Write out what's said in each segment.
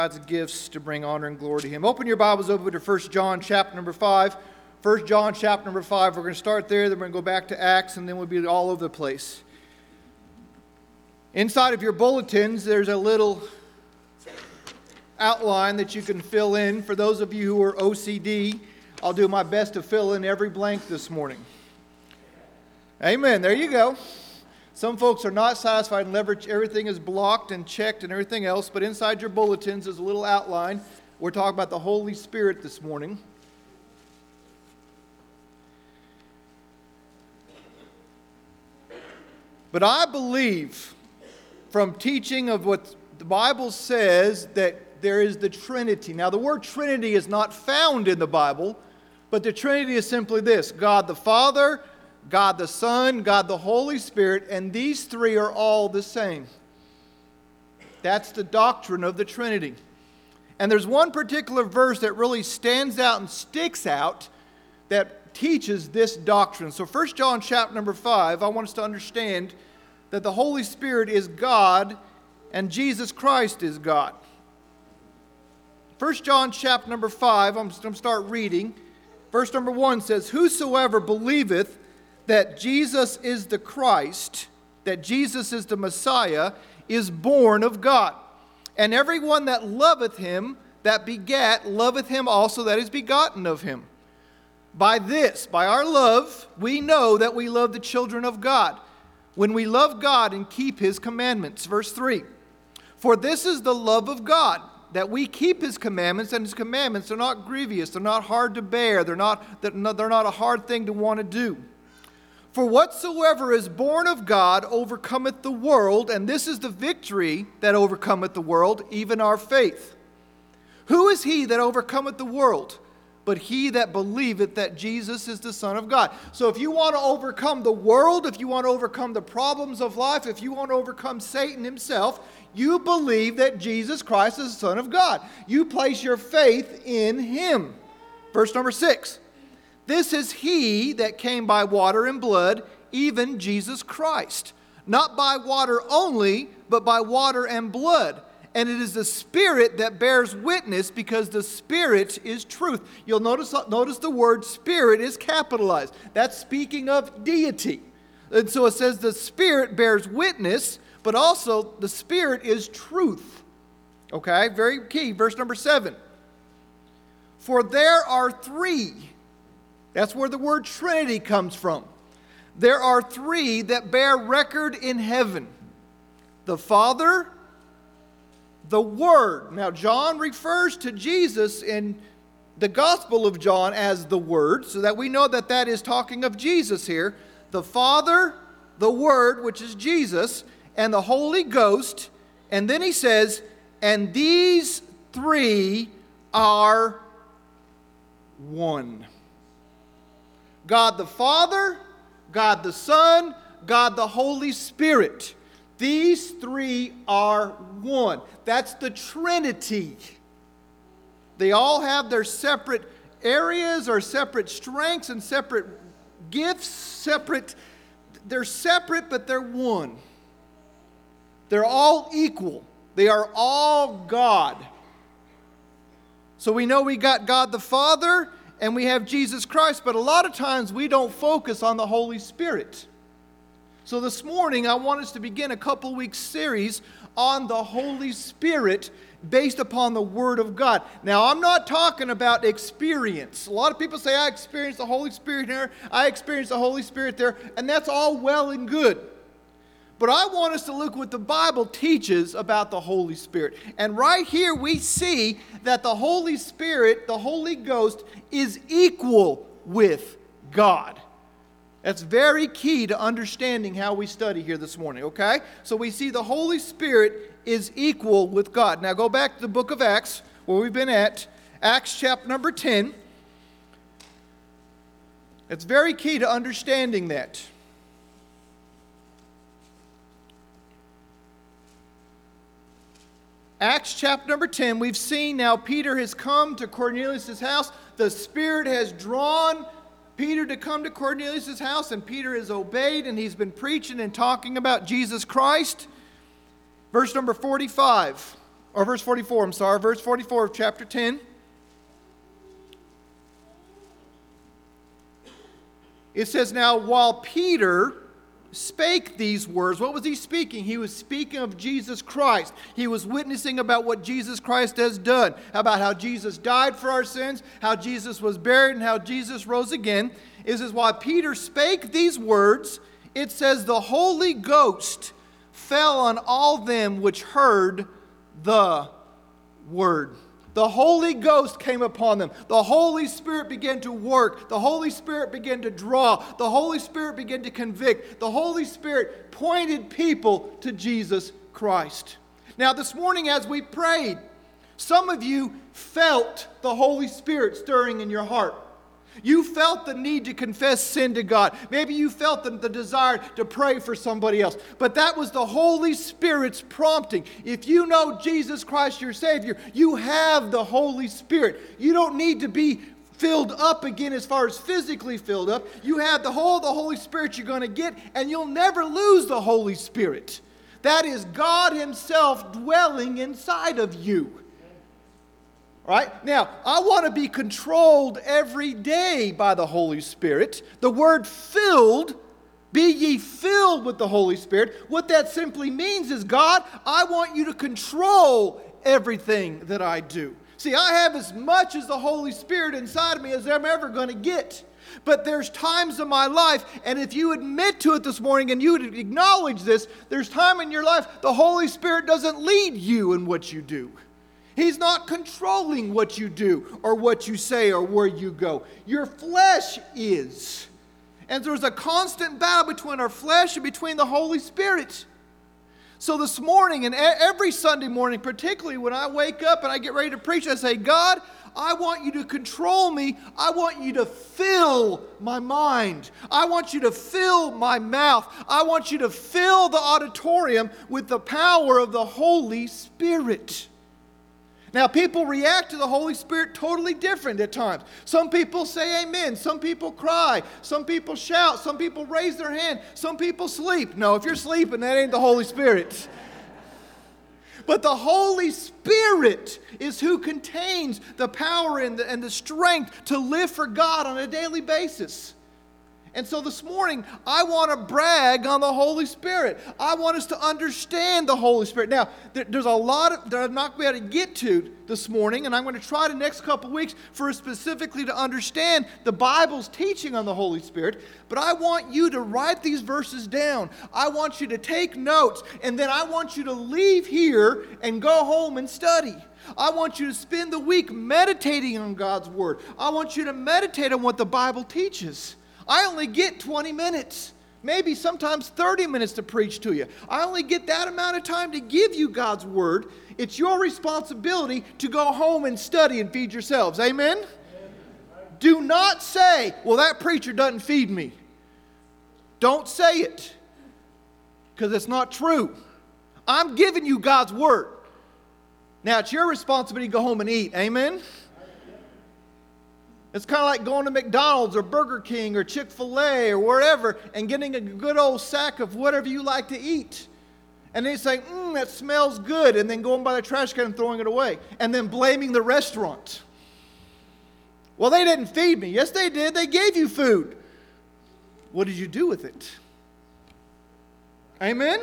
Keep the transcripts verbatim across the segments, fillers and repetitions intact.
God's gifts to bring honor and glory to Him. Open your Bibles over to First John chapter number five. First John chapter number five. We're going to start there, then we're going to go back to Acts, and then we'll be all over the place. Inside of your bulletins, there's a little outline that you can fill in. For those of you who are O C D, I'll do my best to fill in every blank this morning. Amen. There you go. Some folks are not satisfied and leverage everything is blocked and checked and everything else, but inside your bulletins is a little outline. We're talking about the Holy Spirit this morning. But I believe from teaching of what the Bible says that there is the Trinity. Now the word Trinity is not found in the Bible, but the Trinity is simply this: God the Father, God the Son, God the Holy Spirit, and these three are all the same. That's the doctrine of the Trinity. And there's one particular verse that really stands out and sticks out that teaches this doctrine. So First John chapter number five, I want us to understand that the Holy Spirit is God and Jesus Christ is God. First John chapter number five, I'm just going to start reading. Verse number one says, "Whosoever believeth that Jesus is the Christ, that Jesus is the Messiah, is born of God. And everyone that loveth him, that begat, loveth him also that is begotten of him. By this, by our love, we know that we love the children of God, when we love God and keep his commandments." Verse three, "For this is the love of God, that we keep his commandments, and his commandments are not grievous, they're not hard to bear, they're not, they're not a hard thing to want to do. For whatsoever is born of God overcometh the world, and this is the victory that overcometh the world, even our faith. Who is he that overcometh the world? But he that believeth that Jesus is the Son of God." So if you want to overcome the world, if you want to overcome the problems of life, if you want to overcome Satan himself, you believe that Jesus Christ is the Son of God. You place your faith in him. Verse number six. "This is he that came by water and blood, even Jesus Christ. Not by water only, but by water and blood. And it is the Spirit that bears witness, because the Spirit is truth." You'll notice, notice the word Spirit is capitalized. That's speaking of deity. And so it says the Spirit bears witness, but also the Spirit is truth. Okay, very key. Verse number seven. "For there are three." That's where the word Trinity comes from. "There are three that bear record in heaven: the Father, the Word." Now, John refers to Jesus in the Gospel of John as the Word, so that we know that that is talking of Jesus here. The Father, the Word, which is Jesus, and the Holy Ghost. And then he says, "And these three are one." God the Father, God the Son, God the Holy Spirit. These three are one. That's the Trinity. They all have their separate areas or separate strengths and separate gifts, separate. They're separate, but they're one. They're all equal. They are all God. So we know we got God the Father and we have Jesus Christ, but a lot of times we don't focus on the Holy Spirit. So this morning I want us to begin a couple weeks series on the Holy Spirit based upon the Word of God. Now, I'm not talking about experience. A lot of people say, "I experienced the Holy Spirit here, I experienced the Holy Spirit there," and that's all well and good. But I want us to look what the Bible teaches about the Holy Spirit. And right here we see that the Holy Spirit, the Holy Ghost, is equal with God. That's very key to understanding how we study here this morning, okay? So we see the Holy Spirit is equal with God. Now go back to the book of Acts, where we've been at, Acts chapter number ten. It's very key to understanding that. Acts chapter number ten, we've seen now Peter has come to Cornelius' house. The Spirit has drawn Peter to come to Cornelius' house, and Peter has obeyed, and he's been preaching and talking about Jesus Christ. Verse number forty-five. or verse forty-four, I'm sorry, verse forty-four of chapter ten. It says, now while Peter spake these words, what was he speaking? He was speaking of Jesus Christ. He was witnessing about what Jesus Christ has done, about how Jesus died for our sins, how Jesus was buried, and how Jesus rose again. It says, while Peter spake these words, it says, the Holy Ghost fell on all them which heard the word. The Holy Ghost came upon them. The Holy Spirit began to work. The Holy Spirit began to draw. The Holy Spirit began to convict. The Holy Spirit pointed people to Jesus Christ. Now, this morning as we prayed, some of you felt the Holy Spirit stirring in your heart. You felt the need to confess sin to God. Maybe you felt the, the desire to pray for somebody else. But that was the Holy Spirit's prompting. If you know Jesus Christ, your Savior, you have the Holy Spirit. You don't need to be filled up again as far as physically filled up. You have the whole the Holy Spirit you're going to get, and you'll never lose the Holy Spirit. That is God Himself dwelling inside of you. All right? Now, I want to be controlled every day by the Holy Spirit. The word filled, be ye filled with the Holy Spirit. What that simply means is, God, I want you to control everything that I do. See, I have as much as the Holy Spirit inside of me as I'm ever going to get. But there's times in my life, and if you admit to it this morning and you would acknowledge this, there's time in your life the Holy Spirit doesn't lead you in what you do. He's not controlling what you do or what you say or where you go. Your flesh is. And there's a constant battle between our flesh and between the Holy Spirit. So this morning and every Sunday morning, particularly when I wake up and I get ready to preach, I say, God, I want you to control me. I want you to fill my mind. I want you to fill my mouth. I want you to fill the auditorium with the power of the Holy Spirit. Now, people react to the Holy Spirit totally different at times. Some people say amen. Some people cry. Some people shout. Some people raise their hand. Some people sleep. No, if you're sleeping, that ain't the Holy Spirit. But the Holy Spirit is who contains the power and the, and the strength to live for God on a daily basis. And so this morning, I want to brag on the Holy Spirit. I want us to understand the Holy Spirit. Now, there, there's a lot of, that I'm not going to be able to get to this morning, and I'm going to try the next couple of weeks for us specifically to understand the Bible's teaching on the Holy Spirit. But I want you to write these verses down. I want you to take notes, and then I want you to leave here and go home and study. I want you to spend the week meditating on God's Word. I want you to meditate on what the Bible teaches. I only get twenty minutes, maybe sometimes thirty minutes to preach to you. I only get that amount of time to give you God's Word. It's your responsibility to go home and study and feed yourselves. Amen? Amen. Do not say, well, that preacher doesn't feed me. Don't say it, because it's not true. I'm giving you God's Word. Now, it's your responsibility to go home and eat. Amen? It's kind of like going to McDonald's or Burger King or Chick-fil-A or wherever and getting a good old sack of whatever you like to eat. And then saying, mmm, that smells good, and then going by the trash can and throwing it away. And then blaming the restaurant. Well, they didn't feed me. Yes, they did. They gave you food. What did you do with it? Amen?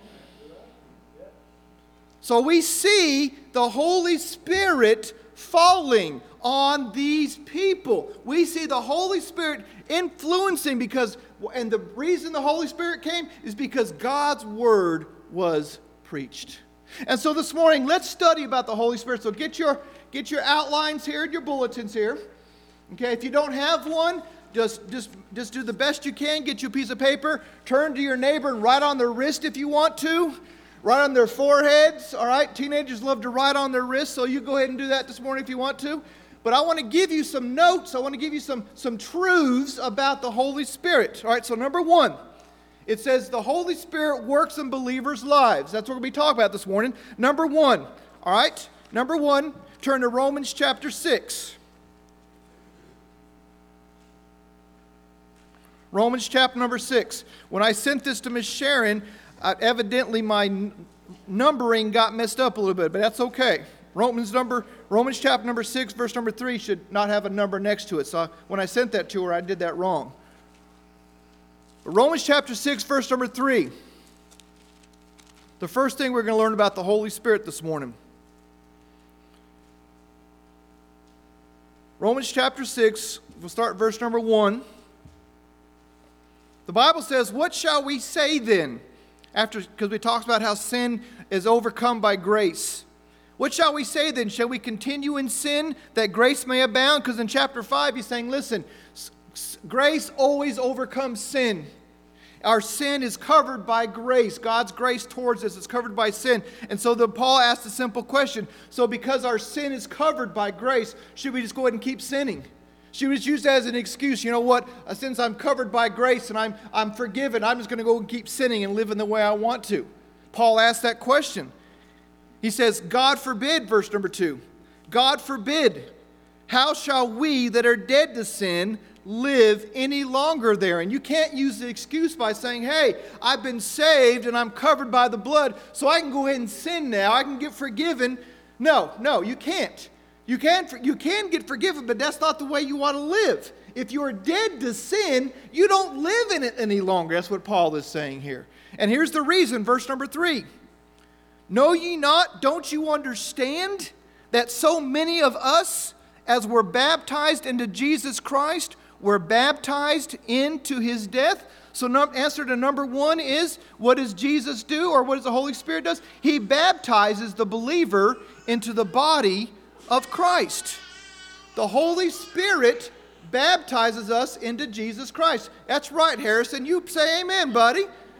So we see the Holy Spirit falling on these people. We see the Holy Spirit influencing because, and the reason the Holy Spirit came is because God's Word was preached. And so this morning, let's study about the Holy Spirit. So get your, get your outlines here and your bulletins here. Okay, if you don't have one, just, just, just do the best you can. Get you a piece of paper. Turn to your neighbor and write on their wrist if you want to. Write on their foreheads. All right, teenagers love to write on their wrists, so you go ahead and do that this morning if you want to. But I want to give you some notes. I want to give you some, some truths about the Holy Spirit. All right, so number one, it says the Holy Spirit works in believers' lives. That's what we're going to be talking about this morning. Number one, all right, number one, turn to Romans chapter six. Romans chapter number six. When I sent this to Miss Sharon, uh, evidently my numbering got messed up a little bit, but that's okay. Romans number Romans chapter number six, verse number three should not have a number next to it. So when I sent that to her, I did that wrong. But Romans chapter six, verse number three. The first thing we're going to learn about the Holy Spirit this morning. Romans chapter six, we'll start at verse number one. The Bible says, "What shall we say then?" After, because we talked about how sin is overcome by grace. "What shall we say then? Shall we continue in sin that grace may abound?" Because in chapter five, he's saying, listen, grace always overcomes sin. Our sin is covered by grace. God's grace towards us is covered by sin. And so the, Paul asked a simple question. So because our sin is covered by grace, should we just go ahead and keep sinning? Should we just use that as an excuse? You know what? Uh, since I'm covered by grace and I'm, I'm forgiven, I'm just going to go and keep sinning and living the way I want to. Paul asked that question. He says, God forbid, verse number two. God forbid. How shall we that are dead to sin live any longer there? And you can't use the excuse by saying, hey, I've been saved and I'm covered by the blood, so I can go ahead and sin now. I can get forgiven. No, no, you can't. You can, you can get forgiven, but that's not the way you want to live. If you are dead to sin, you don't live in it any longer. That's what Paul is saying here. And here's the reason, verse number three. Know ye not, don't you understand, that so many of us, as were baptized into Jesus Christ, were baptized into his death? So no, answer to number one is, what does Jesus do, or what does the Holy Spirit do? He baptizes the believer into the body of Christ. The Holy Spirit baptizes us into Jesus Christ. That's right, Harrison. You say amen, buddy.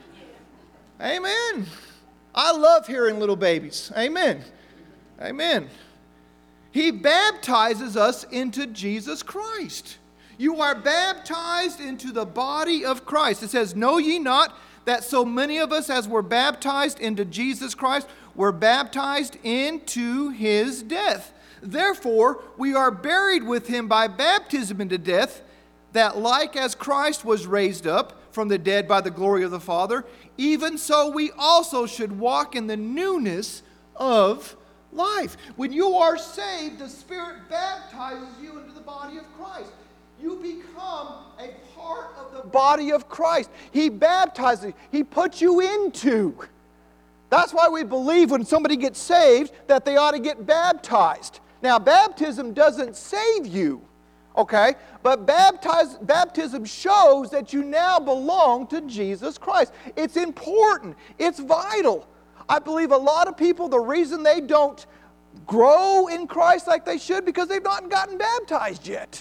Amen. I love hearing little babies. Amen. Amen. He baptizes us into Jesus Christ. You are baptized into the body of Christ. It says, know ye not that so many of us as were baptized into Jesus Christ were baptized into his death. Therefore, we are buried with him by baptism into death, that like as Christ was raised up from the dead by the glory of the Father, even so we also should walk in the newness of life. When you are saved, the Spirit baptizes you into the body of Christ. You become a part of the body of Christ. He baptizes you. He puts you into. That's why we believe when somebody gets saved that they ought to get baptized. Now, baptism doesn't save you, okay? But baptize, baptism shows that you now belong to Jesus Christ. It's important. It's vital. I believe a lot of people, the reason they don't grow in Christ like they should, because they've not gotten baptized yet.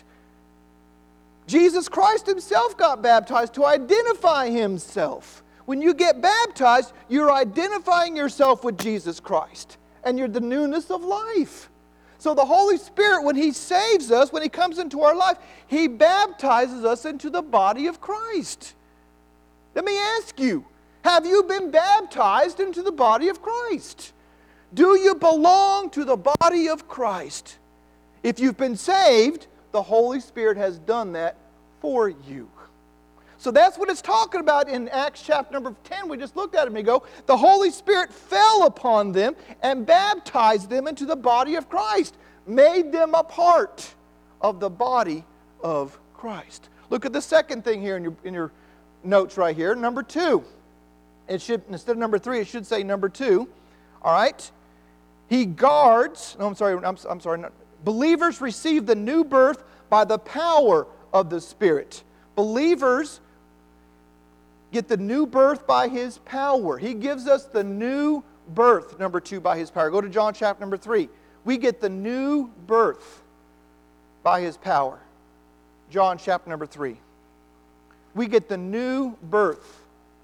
Jesus Christ himself got baptized to identify himself. When you get baptized, you're identifying yourself with Jesus Christ, and you're the newness of life. So the Holy Spirit, when he saves us, when he comes into our life, he baptizes us into the body of Christ. Let me ask you, have you been baptized into the body of Christ? Do you belong to the body of Christ? If you've been saved, the Holy Spirit has done that for you. So that's what it's talking about in Acts chapter number ten. We just looked at it a minute ago. The Holy Spirit fell upon them and baptized them into the body of Christ. Made them a part of the body of Christ. Look at the second thing here in your, in your notes right here. Number two. It should, instead of number three, it should say number two. All right. He guards. No, I'm sorry. I'm, I'm sorry. Not, believers receive the new birth by the power of the Spirit. Believers get the new birth by his power. He gives us the new birth, number two, by his power. Go to John chapter number three. We get the new birth by his power. John chapter number three. We get the new birth.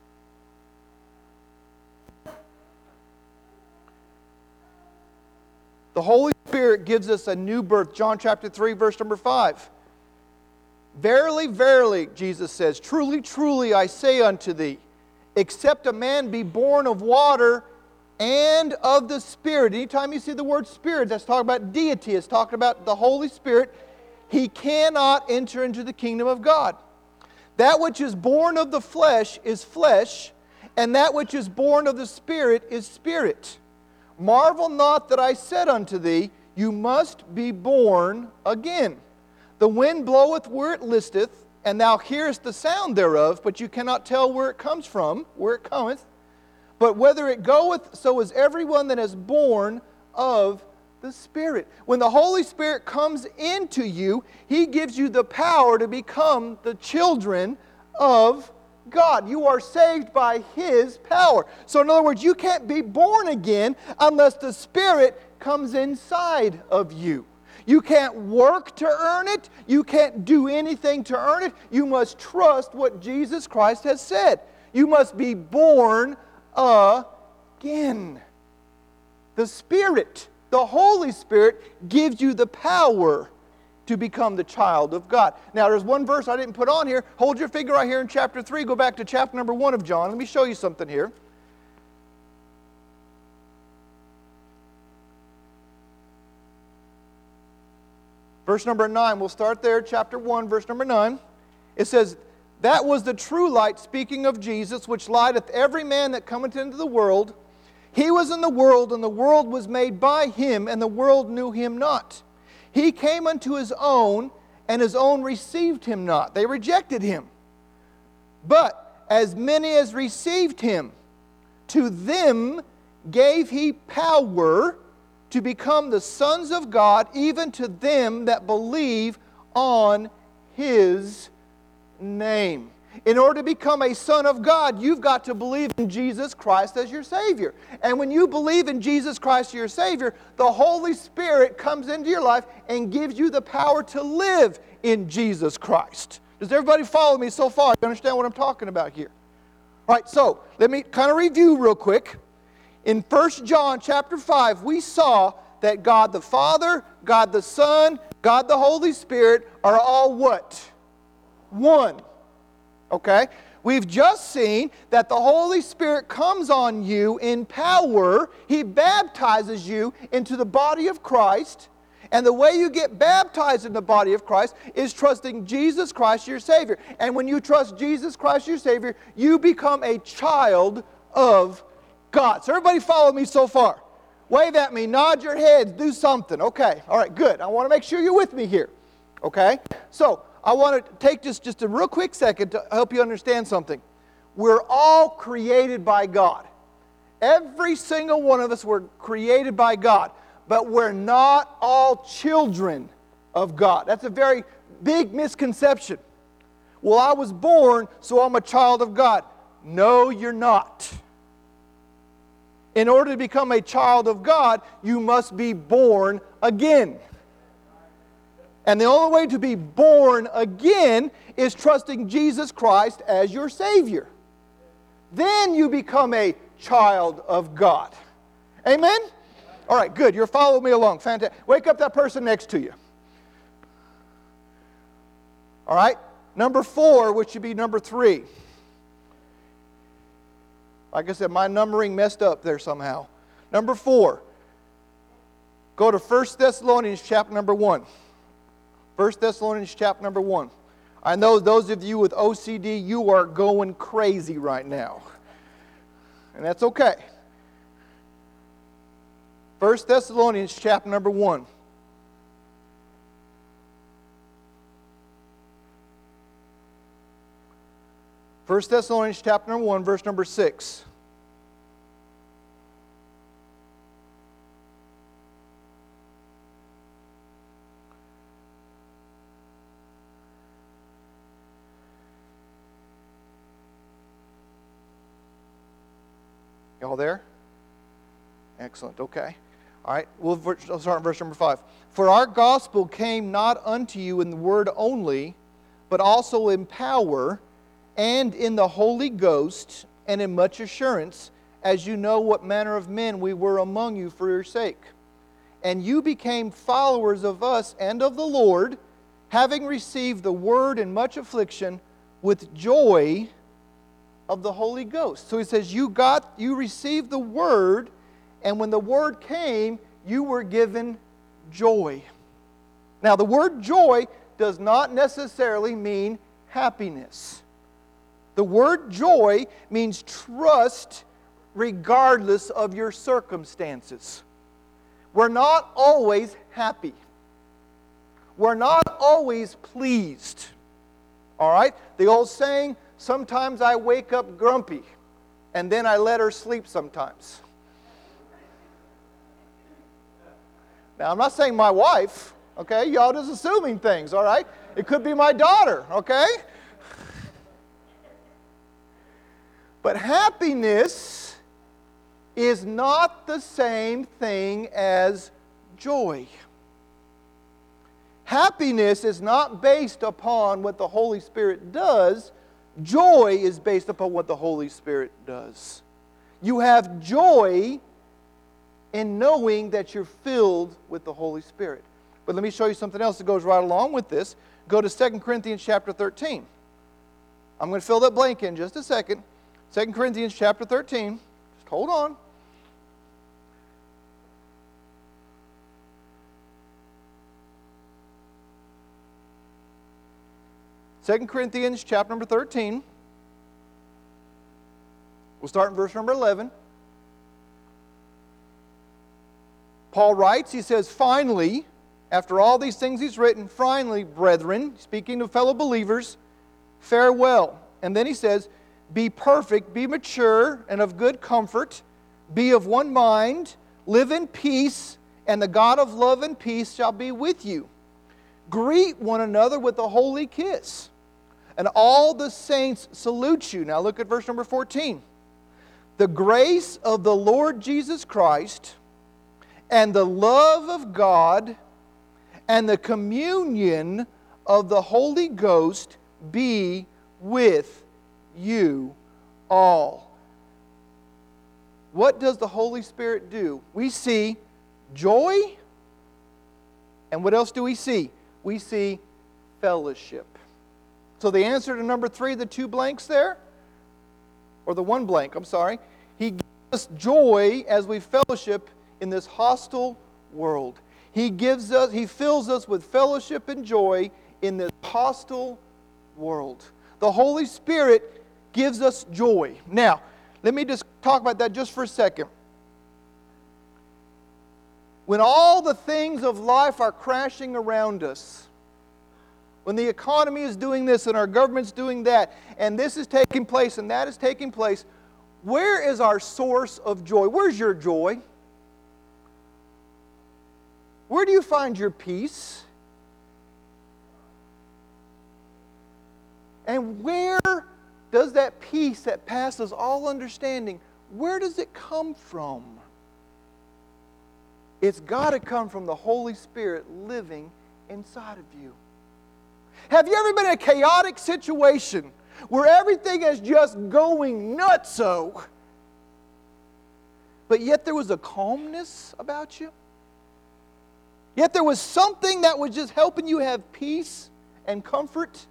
The Holy Spirit gives us a new birth. John chapter three, verse number five. Verily, verily, Jesus says, truly, truly, I say unto thee, except a man be born of water and of the Spirit. Anytime you see the word Spirit, that's talking about deity. It's talking about the Holy Spirit. He cannot enter into the kingdom of God. That which is born of the flesh is flesh, and that which is born of the Spirit is spirit. Marvel not that I said unto thee, you must be born again. The wind bloweth where it listeth, and thou hearest the sound thereof, but you cannot tell where it comes from, where it cometh. But whether it goeth, so is everyone that is born of the Spirit. When the Holy Spirit comes into you, He gives you the power to become the children of God. You are saved by His power. So in other words, you can't be born again unless the Spirit comes inside of you. You can't work to earn it. You can't do anything to earn it. You must trust what Jesus Christ has said. You must be born again. The Spirit, the Holy Spirit, gives you the power to become the child of God. Now, there's one verse I didn't put on here. Hold your finger right here in chapter three. Go back to chapter number one of John. Let me show you something here. Verse number nine. We'll start there, chapter one, verse number nine. It says, that was the true light, speaking of Jesus, which lighteth every man that cometh into the world. He was in the world, and the world was made by Him, and the world knew Him not. He came unto His own, and His own received Him not. They rejected Him. But as many as received Him, to them gave He power to become the sons of God, even to them that believe on His name. In order to become a son of God, you've got to believe in Jesus Christ as your Savior. And when you believe in Jesus Christ as your Savior, the Holy Spirit comes into your life and gives you the power to live in Jesus Christ. Does everybody follow me so far? You understand what I'm talking about here? All right, so let me kind of review real quick. In First John chapter five, we saw that God the Father, God the Son, God the Holy Spirit are all what? One. Okay? We've just seen that the Holy Spirit comes on you in power. He baptizes you into the body of Christ. And the way you get baptized in the body of Christ is trusting Jesus Christ, your Savior. And when you trust Jesus Christ, your Savior, you become a child of God. So everybody follow me so far. Wave at me, nod your heads, do something. Okay, all right, good. I want to make sure you're with me here. Okay? So, I want to take just, just a real quick second to help you understand something. We're all created by God. Every single one of us were created by God. But we're not all children of God. That's a very big misconception. Well, I was born, so I'm a child of God. No, you're not. In order to become a child of God, you must be born again. And the only way to be born again is trusting Jesus Christ as your Savior. Then you become a child of God. Amen? All right, good. You're following me along. Fantastic. Wake up that person next to you. All right? Number four, which should be number three. Like I said, my numbering messed up there somehow. Number four. Go to First Thessalonians chapter number one. First Thessalonians chapter number one. I know those of you with O C D, you are going crazy right now. And that's okay. First Thessalonians chapter number one. First Thessalonians chapter number one, verse number six. Y'all there? Excellent. Okay. All right. We'll start in verse number five. For our gospel came not unto you in the word only, but also in power and in the Holy Ghost and in much assurance, as you know what manner of men we were among you for your sake. And you became followers of us and of the Lord, having received the word in much affliction with joy of the Holy Ghost. So he says, you got, you received the word, and when the word came, you were given joy. Now, the word joy does not necessarily mean happiness. The word joy means trust regardless of your circumstances. We're not always happy. We're not always pleased. All right? The old saying, sometimes I wake up grumpy, and then I let her sleep sometimes. Now, I'm not saying my wife, okay? Y'all just assuming things, all right? It could be my daughter, okay? But happiness is not the same thing as joy. Happiness is not based upon what the Holy Spirit does. Joy is based upon what the Holy Spirit does. You have joy in knowing that you're filled with the Holy Spirit. But let me show you something else that goes right along with this. Go to Second Corinthians chapter thirteen. I'm going to fill that blank in just a second. Second Corinthians chapter thirteen. Just hold on. Second Corinthians chapter number thirteen. We'll start in verse number eleven. Paul writes, he says, finally, after all these things he's written, finally, brethren, speaking to fellow believers, farewell. And then he says, be perfect, be mature, and of good comfort, be of one mind, live in peace, and the God of love and peace shall be with you. Greet one another with a holy kiss. And all the saints salute you. Now look at verse number fourteen. The grace of the Lord Jesus Christ and the love of God and the communion of the Holy Ghost be with you all. What does the Holy Spirit do? We see joy, and what else do we see? We see fellowship. So the answer to number three, the two blanks there, or the one blank, I'm sorry, He gives us joy as we fellowship in this hostile world. He gives us, He fills us with fellowship and joy in this hostile world. The Holy Spirit gives us joy. Now, let me just talk about that just for a second. When all the things of life are crashing around us, when the economy is doing this and our government's doing that, and this is taking place and that is taking place, where is our source of joy? Where's your joy? Where do you find your peace? And where does that peace that passes all understanding, where does it come from? It's got to come from the Holy Spirit living inside of you. Have you ever been in a chaotic situation where everything is just going nutso, but yet there was a calmness about you? Yet there was something that was just helping you have peace and comfort?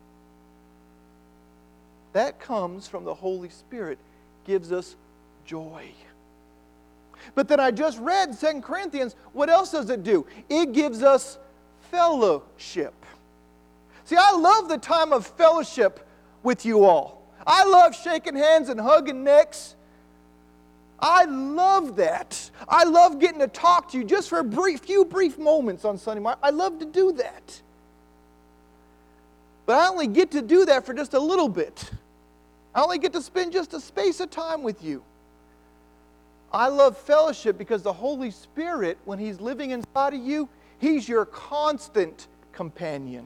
That comes from the Holy Spirit, gives us joy. But then I just read Second Corinthians. What else does it do? It gives us fellowship. See, I love the time of fellowship with you all. I love shaking hands and hugging necks. I love that. I love getting to talk to you just for a brief, few brief moments on Sunday morning. I love to do that. But I only get to do that for just a little bit. I only get to spend just a space of time with you. I love fellowship because the Holy Spirit, when He's living inside of you, He's your constant companion.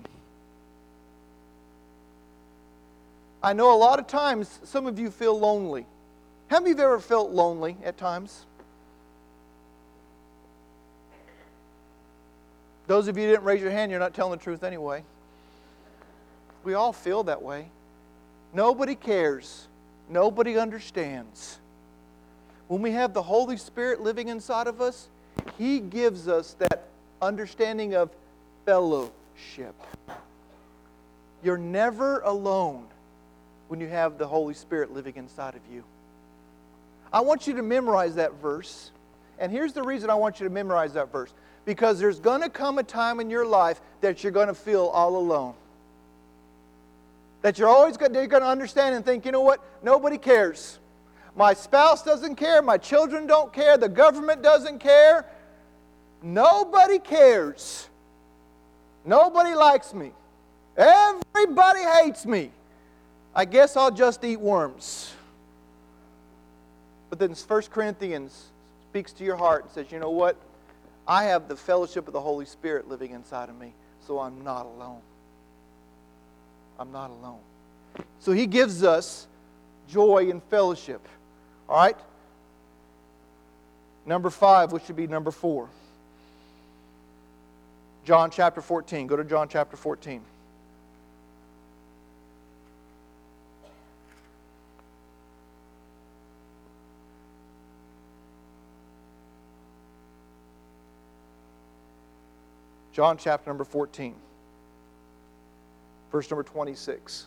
I know a lot of times some of you feel lonely. How many of you have ever felt lonely at times? Those of you who didn't raise your hand, you're not telling the truth anyway. We all feel that way. Nobody cares. Nobody understands. When we have the Holy Spirit living inside of us, He gives us that understanding of fellowship. You're never alone when you have the Holy Spirit living inside of you. I want you to memorize that verse. And here's the reason I want you to memorize that verse. Because there's going to come a time in your life that you're going to feel all alone. That you're always going to understand and think, you know what? Nobody cares. My spouse doesn't care. My children don't care. The government doesn't care. Nobody cares. Nobody likes me. Everybody hates me. I guess I'll just eat worms. But then First Corinthians speaks to your heart and says, you know what? I have the fellowship of the Holy Spirit living inside of me, so I'm not alone. I'm not alone. So He gives us joy and fellowship. All right? Number five, which should be number four. John chapter fourteen. Go to John chapter fourteen. John chapter number fourteen. Verse number twenty-six.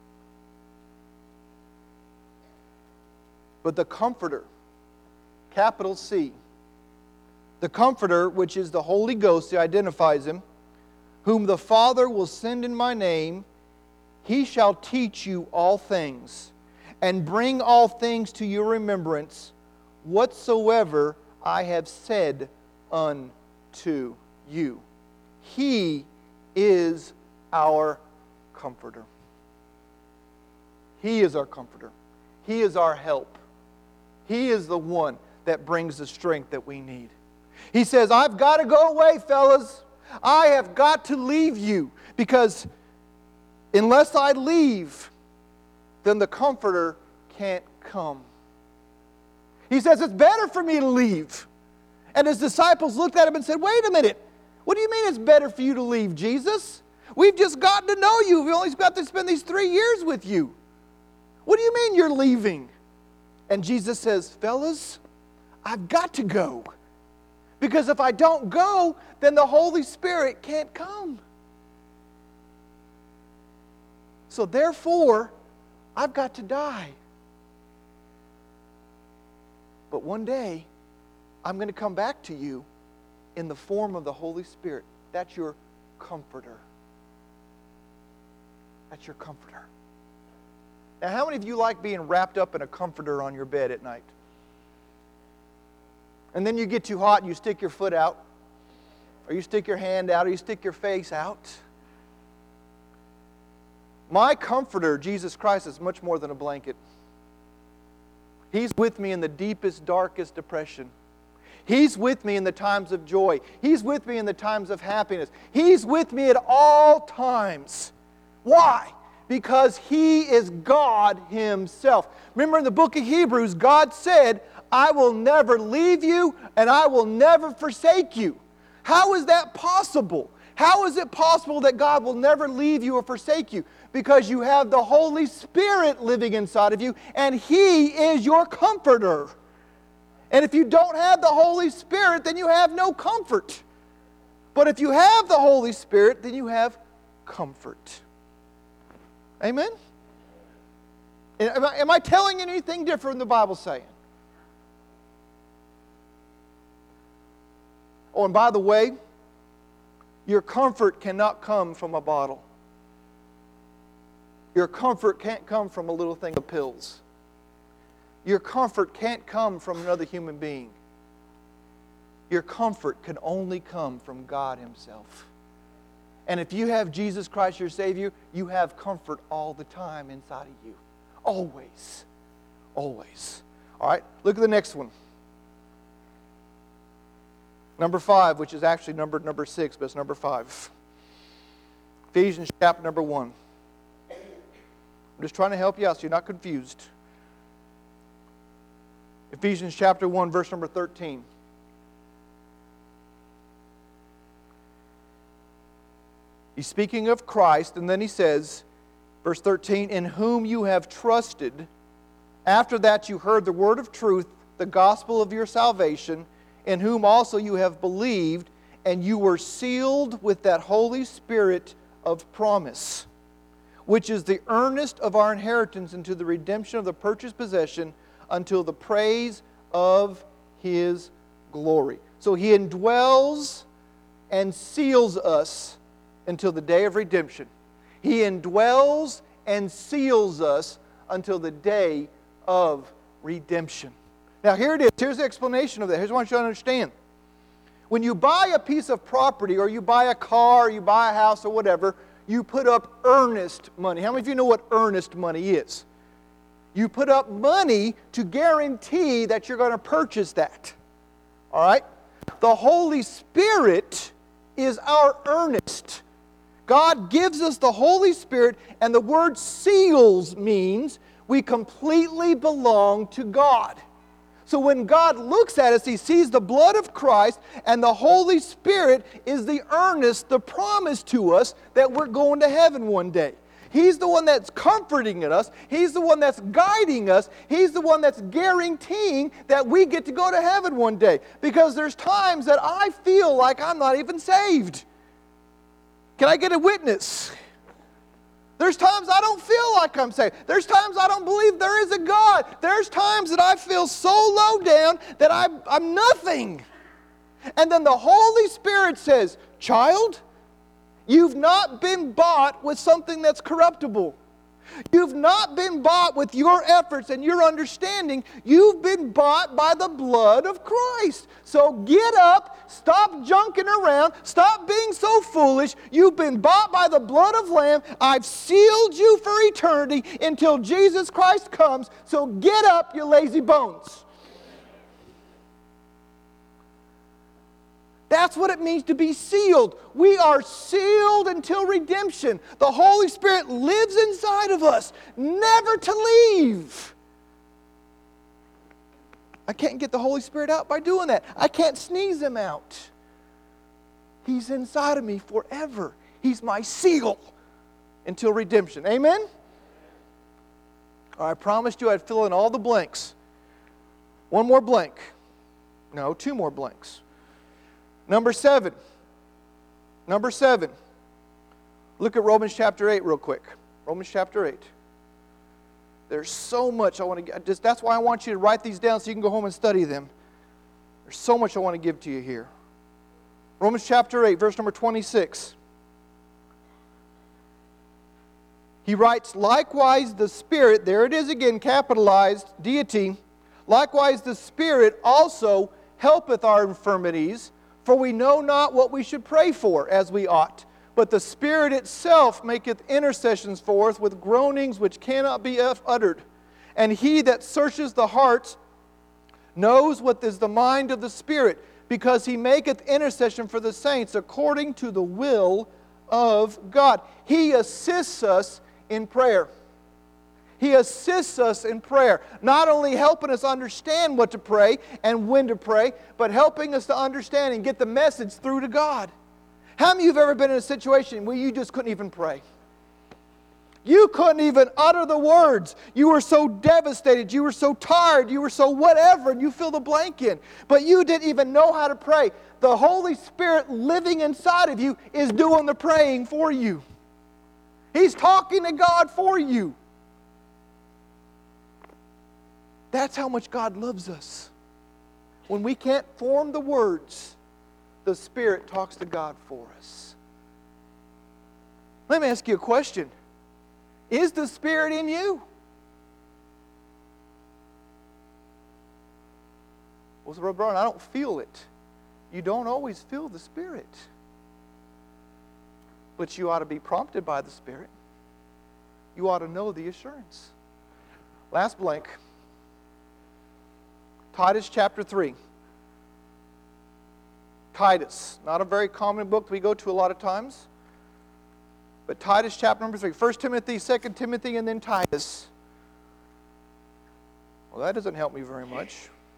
But the Comforter, capital C, the Comforter, which is the Holy Ghost, He identifies Him, whom the Father will send in my name, He shall teach you all things, and bring all things to your remembrance, whatsoever I have said unto you. He is our Comforter. He is our Comforter. He is our help. He is the one that brings the strength that we need. He says, I've got to go away, fellas. I have got to leave you, because unless I leave, then the Comforter can't come. He says, it's better for me to leave. And His disciples looked at Him and said, wait a minute. What do you mean it's better for you to leave, Jesus? We've just gotten to know you. We've only got to spend these three years with you. What do you mean you're leaving? And Jesus says, fellas, I've got to go. Because if I don't go, then the Holy Spirit can't come. So therefore, I've got to die. But one day, I'm going to come back to you in the form of the Holy Spirit. That's your Comforter. That's your Comforter. Now, how many of you like being wrapped up in a comforter on your bed at night? And then you get too hot and you stick your foot out, or you stick your hand out, or you stick your face out. My Comforter, Jesus Christ, is much more than a blanket. He's with me in the deepest, darkest depression. He's with me in the times of joy. He's with me in the times of happiness. He's with me at all times. Why? Because He is God Himself. Remember in the book of Hebrews, God said, I will never leave you and I will never forsake you. How is that possible? How is it possible that God will never leave you or forsake you? Because you have the Holy Spirit living inside of you, and He is your Comforter. And if you don't have the Holy Spirit, then you have no comfort. But if you have the Holy Spirit, then you have comfort. Amen? Am I, am I telling you anything different than the Bible's saying? Oh, and by the way, your comfort cannot come from a bottle. Your comfort can't come from a little thing of pills. Your comfort can't come from another human being. Your comfort can only come from God Himself. And if you have Jesus Christ your Savior, you have comfort all the time inside of you. Always. Always. All right, look at the next one. Number five, which is actually number number six, but it's number five. Ephesians chapter number one. I'm just trying to help you out so you're not confused. Ephesians chapter one, verse number thirteen. He's speaking of Christ, and then he says, verse thirteen, in whom you have trusted. After that you heard the word of truth, the gospel of your salvation, in whom also you have believed, and you were sealed with that Holy Spirit of promise, which is the earnest of our inheritance into the redemption of the purchased possession, until the praise of His glory. So He indwells and seals us until the day of redemption. He indwells and seals us until the day of redemption. Now here it is. Here's the explanation of that. Here's what I want you to understand. When you buy a piece of property, or you buy a car, or you buy a house, or whatever, you put up earnest money. How many of you know what earnest money is? You put up money to guarantee that you're going to purchase that. All right? The Holy Spirit is our earnest. God gives us the Holy Spirit, and the word seals means we completely belong to God. So when God looks at us, He sees the blood of Christ, and the Holy Spirit is the earnest, the promise to us that we're going to heaven one day. He's the one that's comforting us. He's the one that's guiding us. He's the one that's guaranteeing that we get to go to heaven one day. Because there's times that I feel like I'm not even saved. Can I get a witness? There's times I don't feel like I'm saved. There's times I don't believe there is a God. There's times that I feel so low down that I'm, I'm nothing. And then the Holy Spirit says, child, you've not been bought with something that's corruptible. You've not been bought with your efforts and your understanding. You've been bought by the blood of Christ. So get up, stop junking around, stop being so foolish. You've been bought by the blood of Lamb. I've sealed you for eternity until Jesus Christ comes. So get up, you lazy bones. That's what it means to be sealed. We are sealed until redemption. The Holy Spirit lives inside of us, never to leave. I can't get the Holy Spirit out by doing that. I can't sneeze Him out. He's inside of me forever. He's my seal until redemption. Amen? I promised you I'd fill in all the blanks. One more blank. No, two more blanks. Number seven. Number seven. Look at Romans chapter eight real quick. Romans chapter eight. There's so much I want to get. Just, that's why I want you to write these down so you can go home and study them. There's so much I want to give to you here. Romans chapter eight, verse number twenty-six. He writes, likewise the Spirit, there it is again, capitalized, deity. Likewise the Spirit also helpeth our infirmities, for we know not what we should pray for as we ought. But the Spirit itself maketh intercessions for us with groanings which cannot be uttered. And He that searches the hearts knows what is the mind of the Spirit, because He maketh intercession for the saints according to the will of God. He assists us in prayer. He assists us in prayer, not only helping us understand what to pray and when to pray, but helping us to understand and get the message through to God. How many of you have ever been in a situation where you just couldn't even pray? You couldn't even utter the words. You were so devastated. You were so tired. You were so whatever, and you fill the blank in. But you didn't even know how to pray. The Holy Spirit living inside of you is doing the praying for you. He's talking to God for you. That's how much God loves us. When we can't form the words, the Spirit talks to God for us. Let me ask you a question. Is the Spirit in you? Well, Brother Brian, I don't feel it. You don't always feel the Spirit. But you ought to be prompted by the Spirit. You ought to know the assurance. Last blank. Titus chapter three. Titus, not a very common book we go to a lot of times. But Titus chapter number three. First Timothy, Second Timothy, and then Titus. Well, that doesn't help me very much.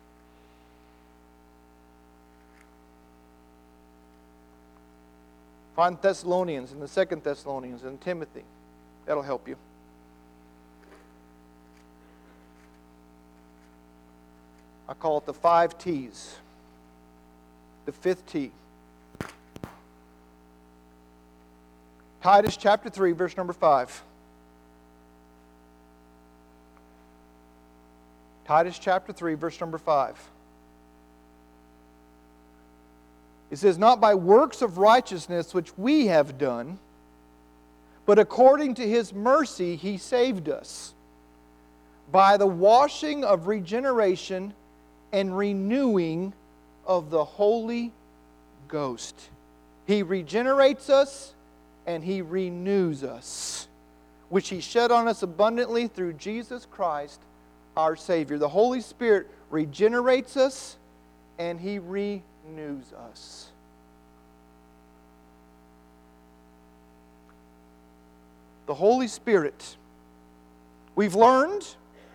Find Thessalonians and the Second Thessalonians and Timothy. That'll help you. I call it the five T's. The fifth T. Titus chapter three, verse number five. Titus chapter three, verse number five. It says, not by works of righteousness which we have done, But according to His mercy, He saved us by the washing of regeneration and renewing of the Holy Ghost. He regenerates us and He renews us, which He shed on us abundantly through Jesus Christ, our Savior. The Holy Spirit regenerates us and He renews us. The Holy Spirit. We've learned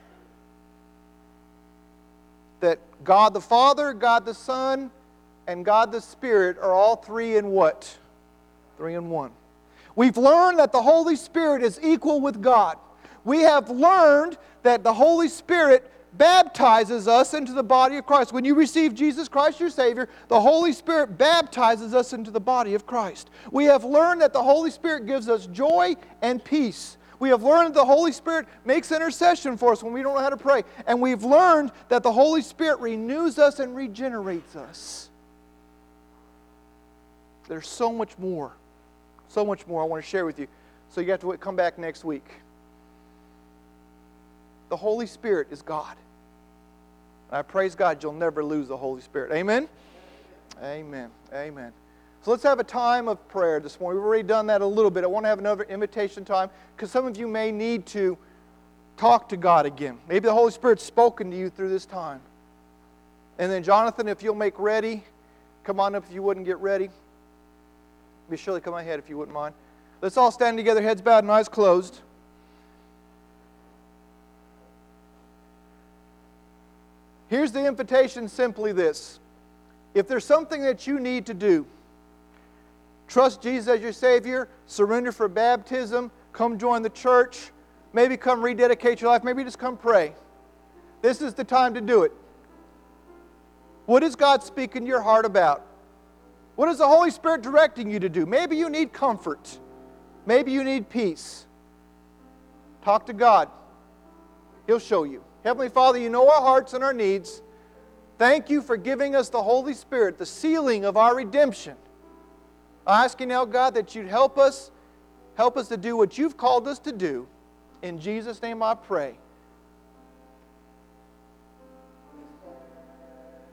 that God the Father, God the Son, and God the Spirit are all three in what? Three in one. We've learned that the Holy Spirit is equal with God. We have learned that the Holy Spirit baptizes us into the body of Christ. When you receive Jesus Christ your Savior, the Holy Spirit baptizes us into the body of Christ. We have learned that the Holy Spirit gives us joy and peace. We have learned that the Holy Spirit makes intercession for us when we don't know how to pray. And we've learned that the Holy Spirit renews us and regenerates us. There's so much more. So much more I want to share with you. So you have to come back next week. The Holy Spirit is God. And I praise God you'll never lose the Holy Spirit. Amen? Amen. Amen. So let's have a time of prayer this morning. We've already done that a little bit. I want to have another invitation time because some of you may need to talk to God again. Maybe the Holy Spirit's spoken to you through this time. And then Jonathan, if you'll make ready, come on up if you wouldn't get ready. Be Shirley, come ahead if you wouldn't mind. Let's all stand together, heads bowed and eyes closed. Here's the invitation, simply this. If there's something that you need to do, trust Jesus as your Savior, surrender for baptism, come join the church, maybe come rededicate your life, maybe just come pray. This is the time to do it. What is God speaking to your heart about? What is the Holy Spirit directing you to do? Maybe you need comfort. Maybe you need peace. Talk to God. He'll show you. Heavenly Father, you know our hearts and our needs. Thank you for giving us the Holy Spirit, the sealing of our redemption. I ask you now, God, that you'd help us, help us to do what you've called us to do. In Jesus' name I pray.